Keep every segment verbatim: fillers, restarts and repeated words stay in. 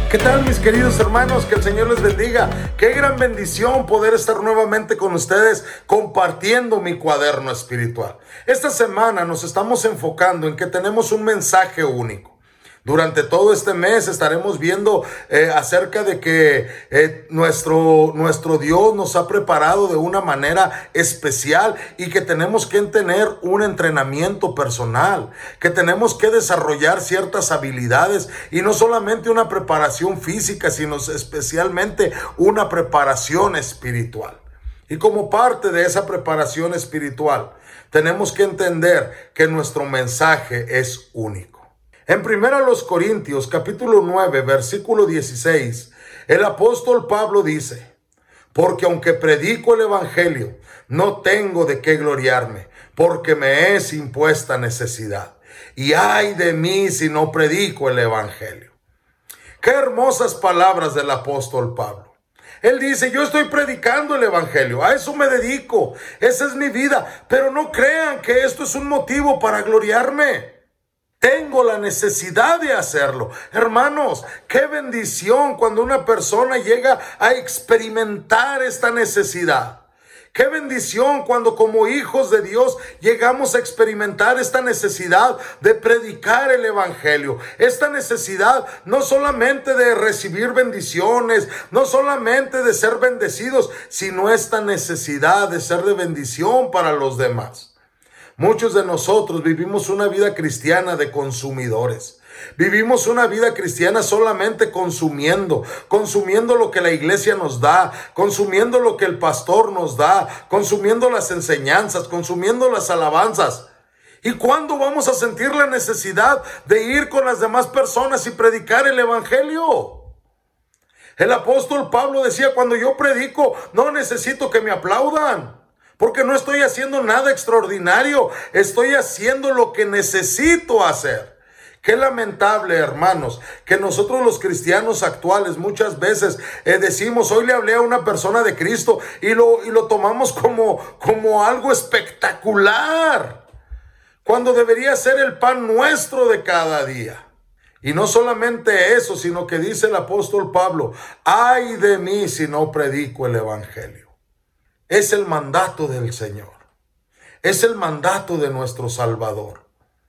¿Qué tal, mis queridos hermanos? Que el Señor les bendiga. Qué gran bendición poder estar nuevamente con ustedes compartiendo mi cuaderno espiritual. Esta semana nos estamos enfocando en que tenemos un mensaje único. Durante todo este mes estaremos viendo eh, acerca de que eh, nuestro, nuestro Dios nos ha preparado de una manera especial y que tenemos que tener un entrenamiento personal, que tenemos que desarrollar ciertas habilidades y no solamente una preparación física, sino especialmente una preparación espiritual. Y como parte de esa preparación espiritual, tenemos que entender que nuestro mensaje es único. En primera Corintios capítulo nueve, versículo dieciséis, el apóstol Pablo dice: porque aunque predico el evangelio, no tengo de qué gloriarme, porque me es impuesta necesidad. Y ay de mí si no predico el evangelio. Qué hermosas palabras del apóstol Pablo. Él dice: yo estoy predicando el evangelio, a eso me dedico, esa es mi vida, pero no crean que esto es un motivo para gloriarme. Tengo la necesidad de hacerlo. Hermanos, qué bendición cuando una persona llega a experimentar esta necesidad. Qué bendición cuando como hijos de Dios llegamos a experimentar esta necesidad de predicar el evangelio. Esta necesidad no solamente de recibir bendiciones, no solamente de ser bendecidos, sino esta necesidad de ser de bendición para los demás. Muchos de nosotros vivimos una vida cristiana de consumidores. Vivimos una vida cristiana solamente consumiendo, consumiendo lo que la iglesia nos da, consumiendo lo que el pastor nos da, consumiendo las enseñanzas, consumiendo las alabanzas. ¿Y cuándo vamos a sentir la necesidad de ir con las demás personas y predicar el evangelio? El apóstol Pablo decía: cuando yo predico, no necesito que me aplaudan. Porque no estoy haciendo nada extraordinario, estoy haciendo lo que necesito hacer. Qué lamentable, hermanos, que nosotros los cristianos actuales muchas veces eh, decimos: hoy le hablé a una persona de Cristo, y lo, y lo tomamos como, como algo espectacular, cuando debería ser el pan nuestro de cada día. Y no solamente eso, sino que dice el apóstol Pablo: ay de mí si no predico el evangelio. Es el mandato del Señor. Es el mandato de nuestro Salvador.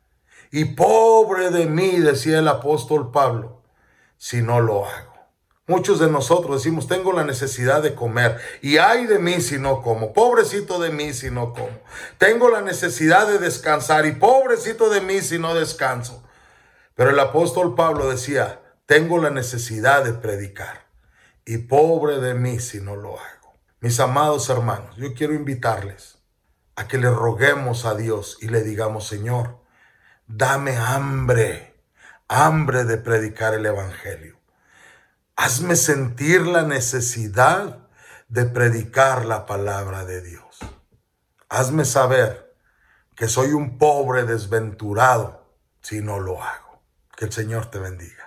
Y pobre de mí, decía el apóstol Pablo, si no lo hago. Muchos de nosotros decimos: tengo la necesidad de comer, y ay de mí si no como. Pobrecito de mí si no como. Tengo la necesidad de descansar, y pobrecito de mí si no descanso. Pero el apóstol Pablo decía: tengo la necesidad de predicar, y pobre de mí si no lo hago. Mis amados hermanos, yo quiero invitarles a que le roguemos a Dios y le digamos: Señor, dame hambre, hambre de predicar el evangelio. Hazme sentir la necesidad de predicar la palabra de Dios. Hazme saber que soy un pobre desventurado si no lo hago. Que el Señor te bendiga.